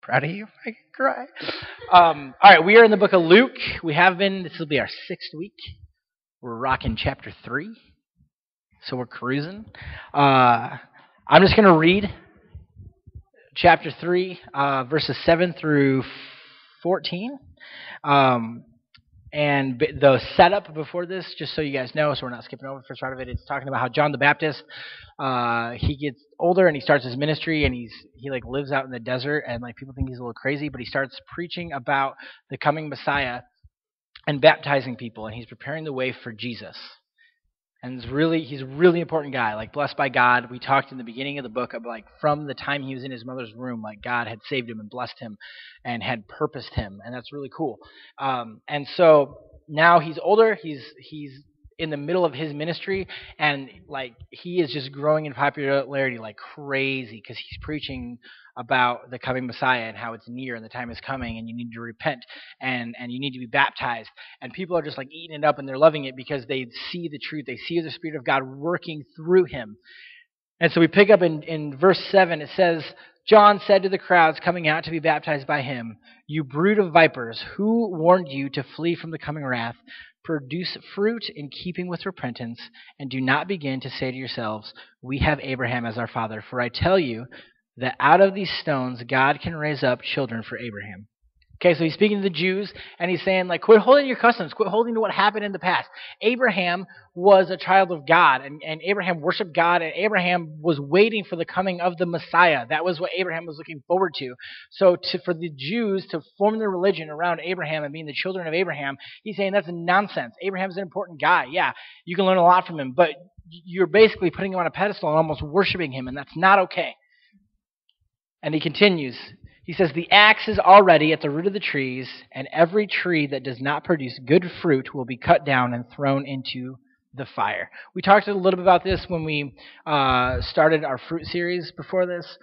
Proud of you. I can cry. All right, we are in the book of Luke. We have been. This will be our 6th week. We're rocking chapter 3, so we're cruising. I'm just going to read chapter 3, verses 7 through 14. And the setup before this, just so you guys know, so we're not skipping over the first part of it, it's talking about how John the Baptist, he gets older and he starts his ministry, and he lives out in the desert, and people think he's a little crazy, but he starts preaching about the coming Messiah and baptizing people, and he's preparing the way for Jesus. And he's a really important guy, blessed by God. We talked in the beginning of the book of from the time he was in his mother's womb, God had saved him and blessed him and had purposed him, and that's really cool. And so now he's older, he's in the middle of his ministry, and he is just growing in popularity like crazy because he's preaching about the coming Messiah and how it's near and the time is coming and you need to repent and you need to be baptized. And people are just eating it up and they're loving it because they see the truth. They see the Spirit of God working through him. And so we pick up in verse 7. It says, John said to the crowds coming out to be baptized by him, "You brood of vipers, who warned you to flee from the coming wrath? Produce fruit in keeping with repentance, and do not begin to say to yourselves, 'We have Abraham as our father.' For I tell you that out of these stones God can raise up children for Abraham." Okay, so he's speaking to the Jews, and he's saying, quit holding your customs, quit holding to what happened in the past. Abraham was a child of God, and Abraham worshiped God, and Abraham was waiting for the coming of the Messiah. That was what Abraham was looking forward to. So for the Jews to form their religion around Abraham and being the children of Abraham, he's saying that's nonsense. Abraham's an important guy. Yeah, you can learn a lot from him, but you're basically putting him on a pedestal and almost worshiping him, and that's not okay. And he continues. He says, "The axe is already at the root of the trees, and every tree that does not produce good fruit will be cut down and thrown into the fire." We talked a little bit about this when we started our fruit series before this,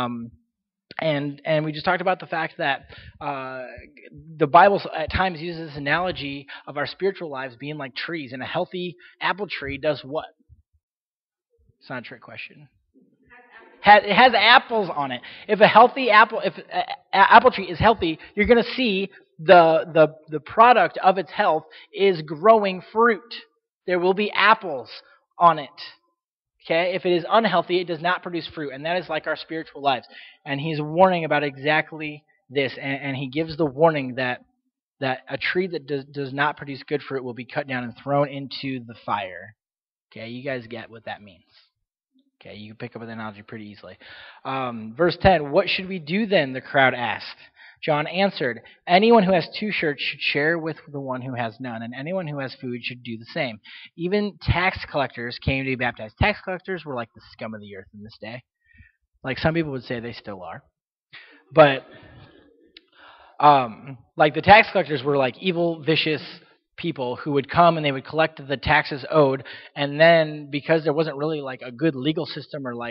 and we just talked about the fact that the Bible at times uses this analogy of our spiritual lives being like trees, and a healthy apple tree does what? It's not a trick question. It has apples on it. If an apple tree is healthy, you're going to see the product of its health is growing fruit. There will be apples on it. Okay? If it is unhealthy, it does not produce fruit, and that is like our spiritual lives. And he's warning about exactly this, and he gives the warning that a tree that does not produce good fruit will be cut down and thrown into the fire. Okay, you guys get what that means. Okay, you can pick up an analogy pretty easily. Verse 10, "What should we do then?" the crowd asked. John answered, "Anyone who has 2 shirts should share with the one who has none, and anyone who has food should do the same. Even tax collectors came to be baptized." Tax collectors were like the scum of the earth in this day. Some people would say they still are. But the tax collectors were evil, vicious people who would come and they would collect the taxes owed, and then because there wasn't really a good legal system or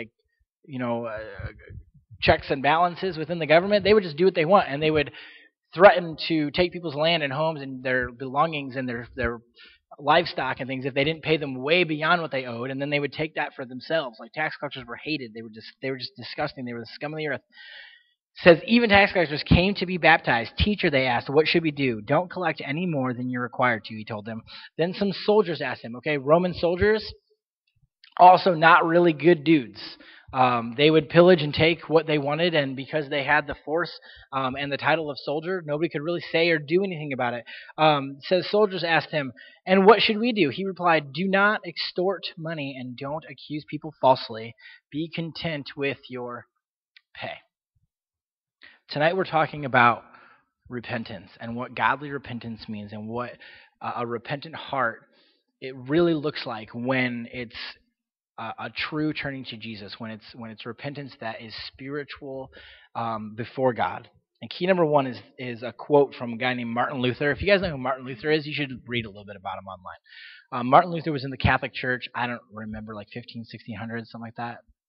checks and balances within the government, they would just do what they want, and they would threaten to take people's land and homes and their belongings and their livestock and things if they didn't pay them way beyond what they owed, and then they would take that for themselves. Tax collectors were hated. They were just disgusting. They were the scum of the earth. Says, even tax collectors came to be baptized. "Teacher," they asked, "what should we do?" "Don't collect any more than you're required to," he told them. Then some soldiers asked him. Okay, Roman soldiers, also not really good dudes. They would pillage and take what they wanted, and because they had the force and the title of soldier, nobody could really say or do anything about it. Says soldiers asked him, "And what should we do?" He replied, "Do not extort money and don't accuse people falsely. Be content with your pay." Tonight we're talking about repentance and what godly repentance means and what a repentant heart it really looks like when it's a true turning to Jesus, when it's repentance that is spiritual before God. And key number 1 is a quote from a guy named Martin Luther. If you guys know who Martin Luther is, you should read a little bit about him online. Martin Luther was in the Catholic Church. I don't remember, 1500s, 1600s, something like that.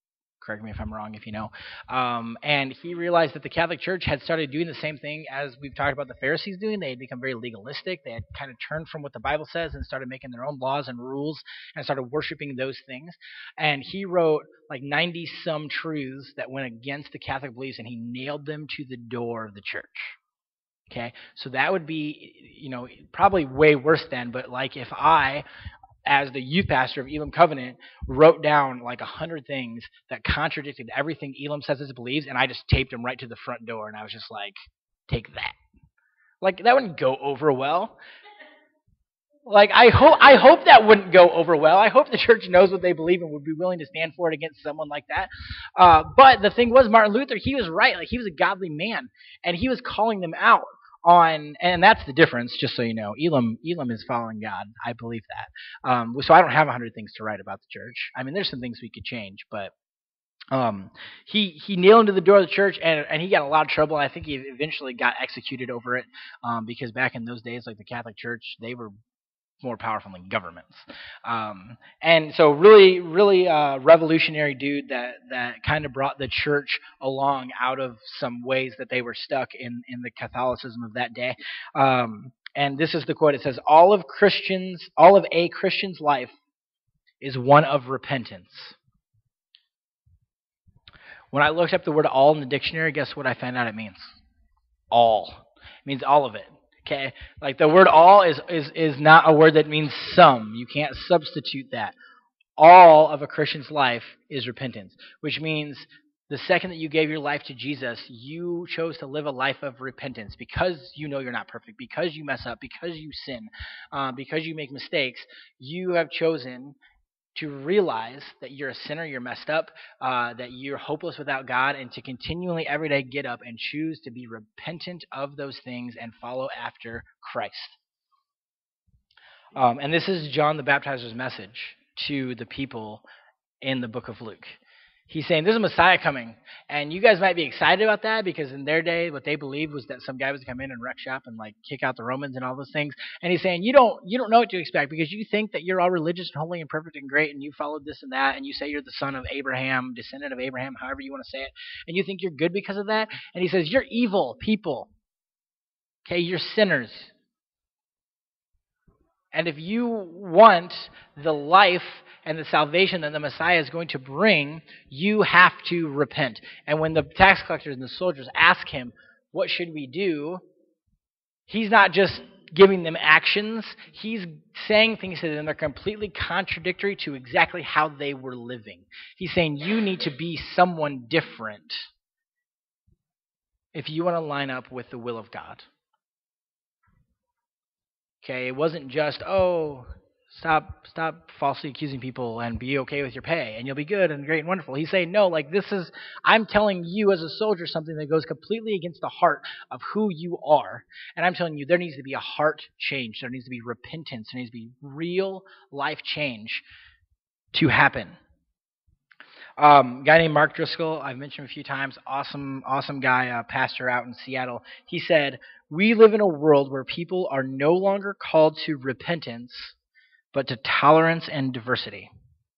Correct me if I'm wrong, if you know. And he realized that the Catholic Church had started doing the same thing as we've talked about the Pharisees doing. They had become very legalistic. They had kind of turned from what the Bible says and started making their own laws and rules and started worshiping those things. And he wrote like 90 some truths that went against the Catholic beliefs, and he nailed them to the door of the church. Okay, so that would be, probably way worse then. But like if I, as the youth pastor of Elam Covenant, wrote down like 100 things that contradicted everything Elam says it believes, and I just taped them right to the front door, and I was just like, take that. Like, that wouldn't go over well. Like, I hope that wouldn't go over well. I hope the church knows what they believe and would be willing to stand for it against someone like that. But the thing was, Martin Luther, he was right. Like, he was a godly man, and he was calling them out on, and that's the difference, just so you know. Elam is following God. I believe that. So I don't have 100 things to write about the church. I mean, there's some things we could change, but he nailed him to the door of the church, and he got in a lot of trouble. And I think he eventually got executed over it, because back in those days, like the Catholic Church, they were more powerful than governments. And so really, really revolutionary dude that kind of brought the church along out of some ways that they were stuck in the Catholicism of that day. And this is the quote. It says, all of a Christian's life is one of repentance. When I looked up the word all in the dictionary, guess what I found out it means? All. It means all of it. Okay, like the word all is not a word that means some. You can't substitute that. All of a Christian's life is repentance, which means the second that you gave your life to Jesus, you chose to live a life of repentance because you know you're not perfect, because you mess up, because you sin, because you make mistakes. You have chosen to realize that you're a sinner, you're messed up, that you're hopeless without God, and to continually every day get up and choose to be repentant of those things and follow after Christ. And this is John the Baptizer's message to the people in the book of Luke. He's saying there's a Messiah coming, and you guys might be excited about that because in their day, what they believed was that some guy was to come in and wreck shop and like kick out the Romans and all those things. And he's saying you don't know what to expect because you think that you're all religious and holy and perfect and great, and you followed this and that, and you say you're the son of Abraham, descendant of Abraham, however you want to say it, and you think you're good because of that. And he says you're evil people. Okay, you're sinners. And if you want the life and the salvation that the Messiah is going to bring, you have to repent. And when the tax collectors and the soldiers ask him, what should we do? He's not just giving them actions. He's saying things to them that are completely contradictory to exactly how they were living. He's saying you need to be someone different if you want to line up with the will of God. Okay, it wasn't just, stop falsely accusing people and be okay with your pay and you'll be good and great and wonderful. He's saying, no, like I'm telling you as a soldier something that goes completely against the heart of who you are. And I'm telling you there needs to be a heart change. There needs to be repentance. There needs to be real life change to happen. A guy named Mark Driscoll, I've mentioned a few times, awesome guy, pastor out in Seattle. He said, we live in a world where people are no longer called to repentance, but to tolerance and diversity.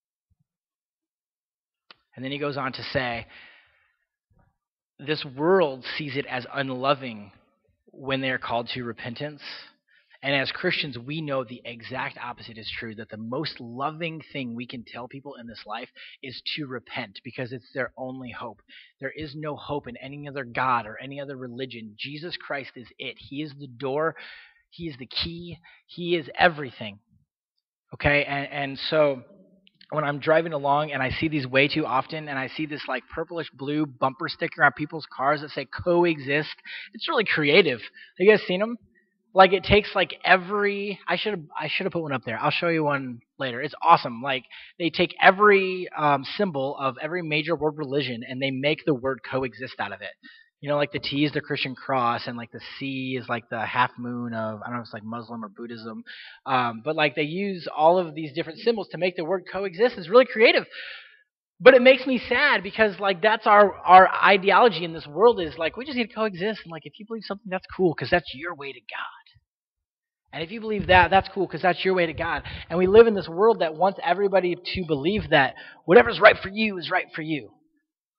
And then he goes on to say, this world sees it as unloving when they are called to repentance. And as Christians, we know the exact opposite is true, that the most loving thing we can tell people in this life is to repent because it's their only hope. There is no hope in any other God or any other religion. Jesus Christ is it. He is the door. He is the key. He is everything. Okay, and so when I'm driving along and I see these way too often and I see this like purplish blue bumper sticker on people's cars that say coexist, it's really creative. Have you guys seen them? Like it takes like every, I should have put one up there. I'll show you one later. It's awesome. Like they take every symbol of every major world religion and they make the word coexist out of it. You know, like the T is the Christian cross and like the C is like the half moon of, I don't know if it's like Muslim or Buddhism. But like they use all of these different symbols to make the word coexist. It's really creative. But it makes me sad because like that's our ideology in this world is like we just need to coexist. And like if you believe something, that's cool because that's your way to God. And if you believe that, that's cool because that's your way to God. And we live in this world that wants everybody to believe that whatever's right for you is right for you.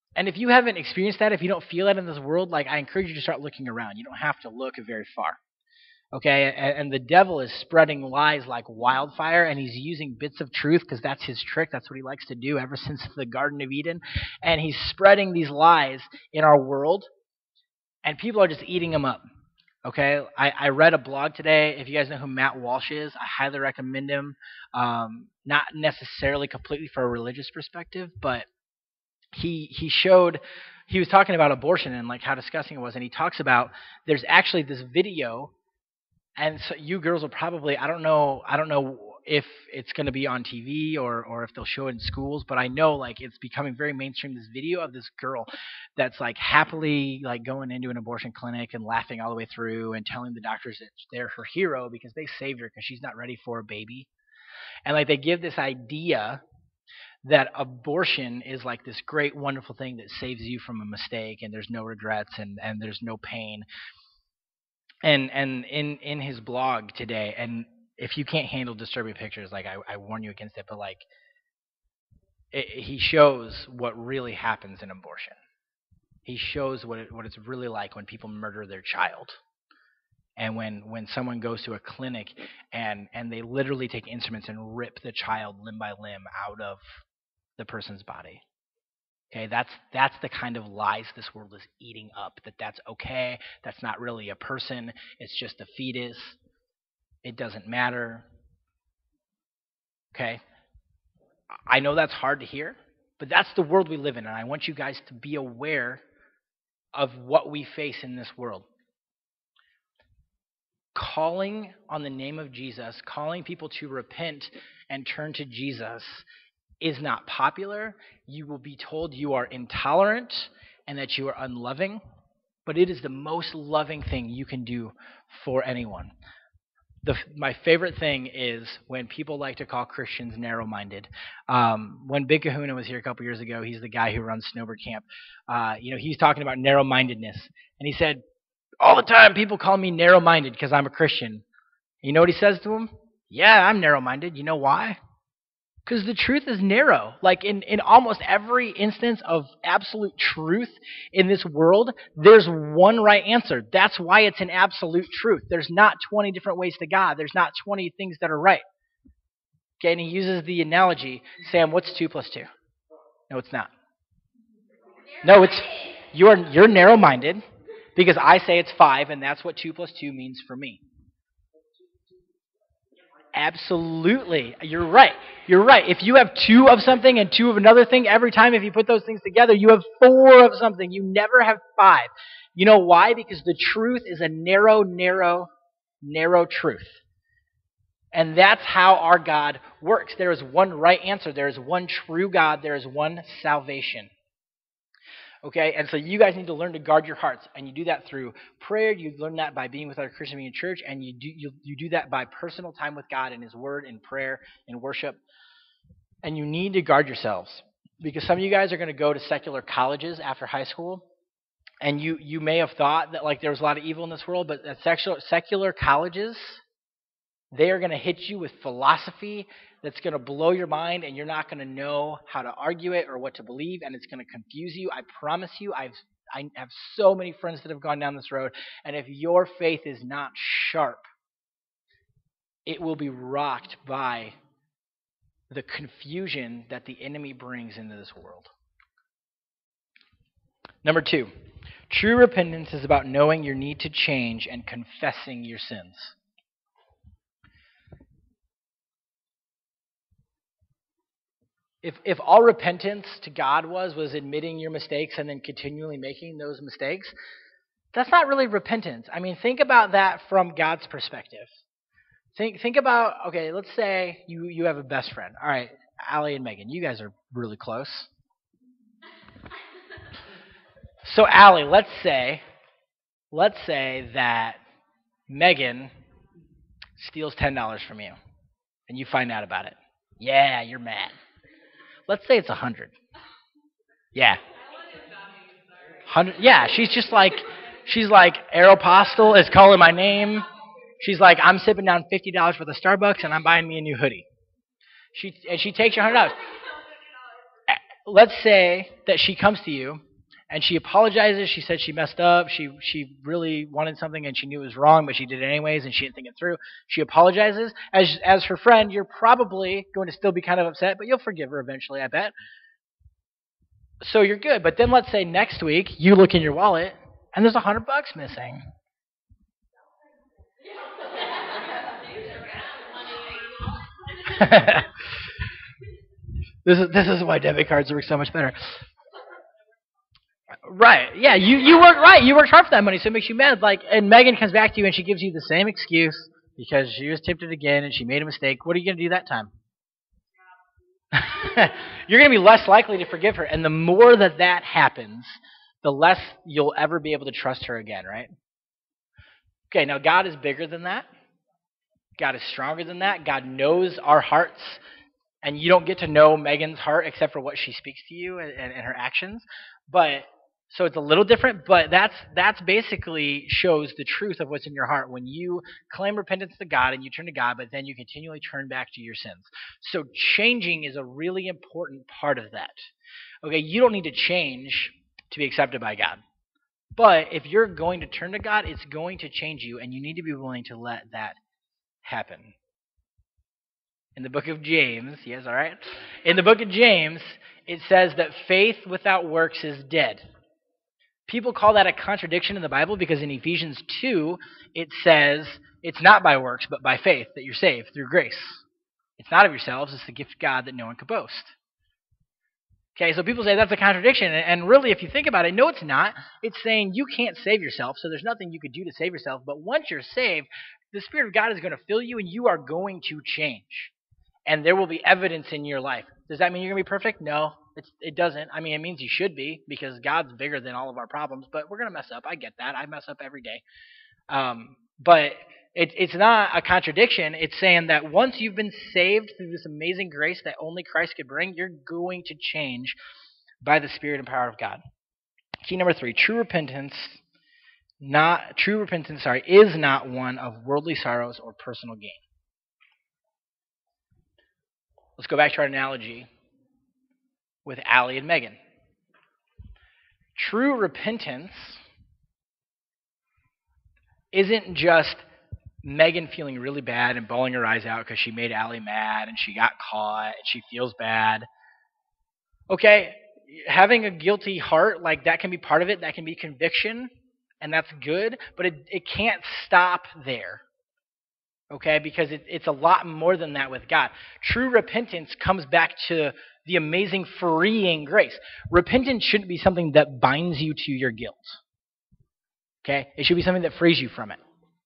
And if you haven't experienced that, if you don't feel that in this world, like I encourage you to start looking around. You don't have to look very far. Okay, and the devil is spreading lies like wildfire, and he's using bits of truth because that's his trick. That's what he likes to do ever since the Garden of Eden. And he's spreading these lies in our world, and people are just eating them up. Okay, I read a blog today. If you guys know who Matt Walsh is, I highly recommend him. Not necessarily completely for a religious perspective, but he was talking about abortion and like how disgusting it was, and he talks about there's actually this video. And so you girls will probably I don't know if it's going to be on TV or if they'll show it in schools, but I know like it's becoming very mainstream, this video of this girl that's like happily like going into an abortion clinic and laughing all the way through and telling the doctors that they're her hero because they saved her because she's not ready for a baby. And like they give this idea that abortion is like this great wonderful thing that saves you from a mistake and there's no regrets and there's no pain. And in his blog today, and if you can't handle disturbing pictures, like I warn you against it, but like he shows what really happens in abortion. He shows what it's really like when people murder their child, and when someone goes to a clinic and they literally take instruments and rip the child limb by limb out of the person's body. Okay, that's the kind of lies this world is eating up, that's okay, that's not really a person, it's just a fetus, it doesn't matter. Okay, I know that's hard to hear, but that's the world we live in, and I want you guys to be aware of what we face in this world. Calling on the name of Jesus, calling people to repent and turn to Jesus is not popular. You will be told you are intolerant and that you are unloving, but it is the most loving thing you can do for anyone. My favorite thing is when people like to call Christians narrow-minded. When Big Kahuna was here a couple years ago, he's the guy who runs Snowbird Camp. He's talking about narrow-mindedness, and he said, all the time people call me narrow-minded because I'm a Christian. You know what he says to them? Yeah, I'm narrow-minded. You know why? Because the truth is narrow. Like in almost every instance of absolute truth in this world, there's one right answer. That's why it's an absolute truth. There's not 20 different ways to God. There's not 20 things that are right. Okay, and he uses the analogy, Sam, what's 2 plus 2? No, it's not. No, it's you're narrow-minded because I say it's 5, and that's what 2 plus 2 means for me. Absolutely. You're right. You're right. If you have 2 of something and 2 of another thing, every time if you put those things together, you have 4 of something. You never have 5. You know why? Because the truth is a narrow, narrow, narrow truth. And that's how our God works. There is one right answer. There is one true God. There is one salvation. Okay, and so you guys need to learn to guard your hearts, and you do that through prayer. You learn that by being with our Christian Community Church, and you do that by personal time with God in His Word, in prayer, in worship. And you need to guard yourselves because some of you guys are going to go to secular colleges after high school, and you may have thought that like there was a lot of evil in this world, but at secular colleges, they are going to hit you with philosophy that's going to blow your mind, and you're not going to know how to argue it or what to believe, and it's going to confuse you. I promise you, I have so many friends that have gone down this road, and if your faith is not sharp, it will be rocked by the confusion that the enemy brings into this world. Number 2, true repentance is about knowing your need to change and confessing your sins. If all repentance to God was admitting your mistakes and then continually making those mistakes, that's not really repentance. I mean, think about that from God's perspective. Think about, okay, let's say you have a best friend. All right, Allie and Megan, you guys are really close. So Allie, let's say that Megan steals $10 from you, and you find out about it. Yeah, you're mad. Let's say it's 100. Yeah. 100. Yeah, she's like Aeropostale is calling my name. She's like, I'm sipping down $50 worth of Starbucks and I'm buying me a new hoodie. She takes your $100. let's say that she comes to you and she apologizes. She said she messed up. She really wanted something and she knew it was wrong, but she did it anyways and she didn't think it through. She apologizes. As her friend, you're probably going to still be kind of upset, but you'll forgive her eventually, I bet. So you're good. But then let's say next week you look in your wallet and there's $100 missing. This is why debit cards work so much better. Right. Yeah, you worked right. You worked hard for that money, so it makes you mad. Like, and Megan comes back to you and she gives you the same excuse because she was tempted again and she made a mistake. What are you going to do that time? You're going to be less likely to forgive her, and the more that happens, the less you'll ever be able to trust her again, right? Okay, now God is bigger than that. God is stronger than that. God knows our hearts, and you don't get to know Megan's heart except for what she speaks to you and her actions. But so it's a little different, but that's basically shows the truth of what's in your heart when you claim repentance to God and you turn to God, but then you continually turn back to your sins. So changing is a really important part of that. Okay, you don't need to change to be accepted by God. But if you're going to turn to God, it's going to change you, and you need to be willing to let that happen. In the book of James, yes, all right? In the book of James, it says that faith without works is dead. People call that a contradiction in the Bible because in Ephesians 2, it says it's not by works, but by faith that you're saved through grace. It's not of yourselves, it's the gift of God that no one can boast. Okay, so people say that's a contradiction, and really, if you think about it, no, it's not. It's saying you can't save yourself, so there's nothing you could do to save yourself, but once you're saved, the Spirit of God is going to fill you, and you are going to change. And there will be evidence in your life. Does that mean you're going to be perfect? No, it doesn't. I mean, it means you should be, because God's bigger than all of our problems, but we're going to mess up. I get that. I mess up every day. But it's not a contradiction. It's saying that once you've been saved through this amazing grace that only Christ could bring, you're going to change by the Spirit and power of God. Key number 3, true repentance is not one of worldly sorrows or personal gain. Let's go back to our analogy with Allie and Megan. True repentance isn't just Megan feeling really bad and bawling her eyes out because she made Allie mad and she got caught and she feels bad. Okay, having a guilty heart, like that can be part of it. That can be conviction, and that's good, but it can't stop there. Okay, because it's a lot more than that with God. True repentance comes back to the amazing freeing grace. Repentance shouldn't be something that binds you to your guilt. Okay, it should be something that frees you from it.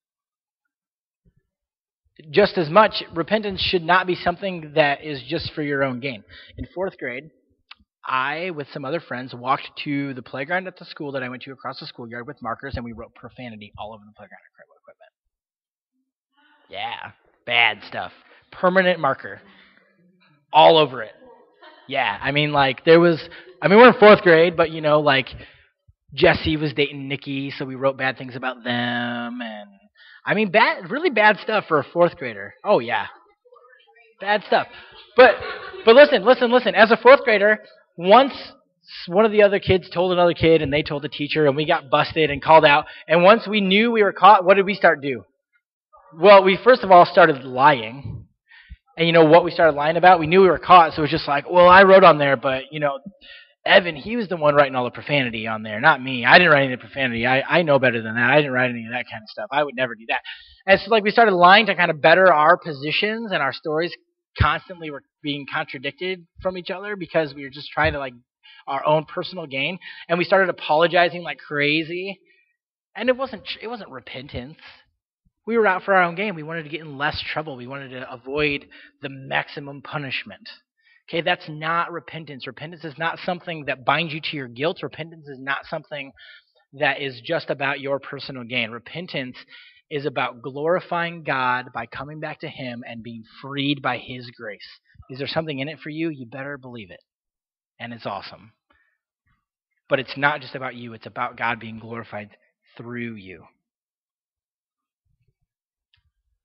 Just as much, repentance should not be something that is just for your own gain. In 4th grade, I, with some other friends, walked to the playground at the school that I went to across the schoolyard with markers, and we wrote profanity all over the playground equipment. Yeah, bad stuff. Permanent marker. All over it. Yeah, I mean, we're in 4th grade, but, Jesse was dating Nikki, so we wrote bad things about them, and, really bad stuff for a 4th grader. Oh, yeah. Bad stuff. But listen. As a 4th grader, once one of the other kids told another kid, and they told the teacher, and we got busted and called out, and once we knew we were caught, what did we start doing? Well, we first of all started lying. And you know what we started lying about? We knew we were caught, so it was just like, well, I wrote on there, but, Evan, he was the one writing all the profanity on there, not me. I didn't write any profanity. I know better than that. I didn't write any of that kind of stuff. I would never do that. And so, we started lying to kind of better our positions, and our stories constantly were being contradicted from each other because we were just trying to, our own personal gain. And we started apologizing like crazy. And it wasn't repentance. We were out for our own gain. We wanted to get in less trouble. We wanted to avoid the maximum punishment. Okay, that's not repentance. Repentance is not something that binds you to your guilt. Repentance is not something that is just about your personal gain. Repentance is about glorifying God by coming back to Him and being freed by His grace. Is there something in it for you? You better believe it. And it's awesome. But it's not just about you. It's about God being glorified through you.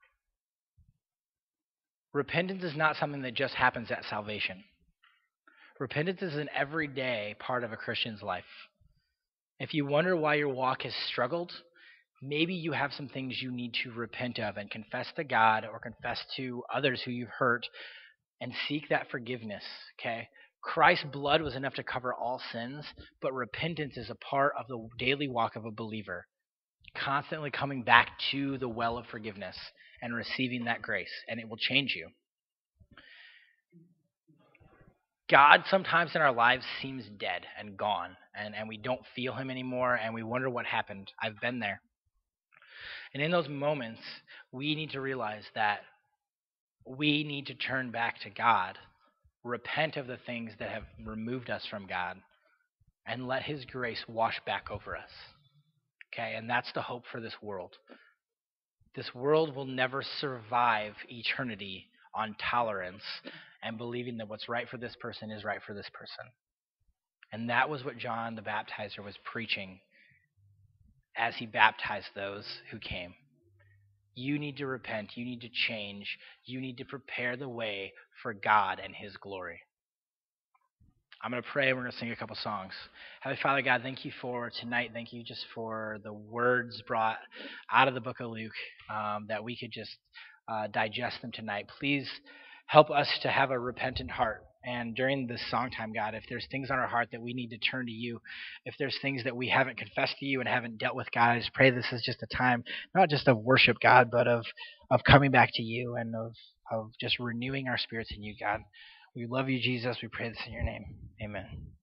Repentance is not something that just happens at salvation. Repentance is an everyday part of a Christian's life. If you wonder why your walk has struggled, maybe you have some things you need to repent of and confess to God or confess to others who you've hurt and seek that forgiveness, okay? Christ's blood was enough to cover all sins, but repentance is a part of the daily walk of a believer, constantly coming back to the well of forgiveness and receiving that grace, and it will change you. God sometimes in our lives seems dead and gone, and we don't feel him anymore, and we wonder what happened. I've been there. And in those moments, we need to realize that we need to turn back to God, repent of the things that have removed us from God, and let his grace wash back over us. Okay, and that's the hope for this world. This world will never survive eternity on tolerance and believing that what's right for this person is right for this person. And that was what John the Baptizer was preaching as he baptized those who came. You need to repent. You need to change. You need to prepare the way for God and his glory. I'm going to pray and we're going to sing a couple songs. Heavenly Father God, thank you for tonight. Thank you just for the words brought out of the book of Luke, that we could just digest them tonight. Please help us to have a repentant heart. And during this song time, God, if there's things on our heart that we need to turn to you, if there's things that we haven't confessed to you and haven't dealt with, God, I just pray this is just a time, not just of worship, God, but of coming back to you and of just renewing our spirits in you, God. We love you, Jesus. We pray this in your name. Amen.